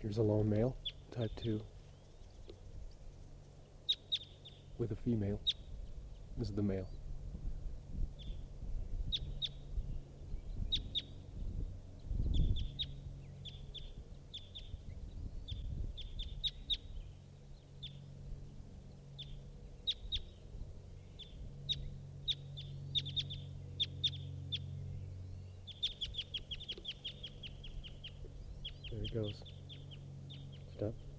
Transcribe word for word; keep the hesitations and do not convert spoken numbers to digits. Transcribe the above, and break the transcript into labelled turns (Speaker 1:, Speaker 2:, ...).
Speaker 1: Here's a lone male, type two, with a female. This is the male. There he goes. Step.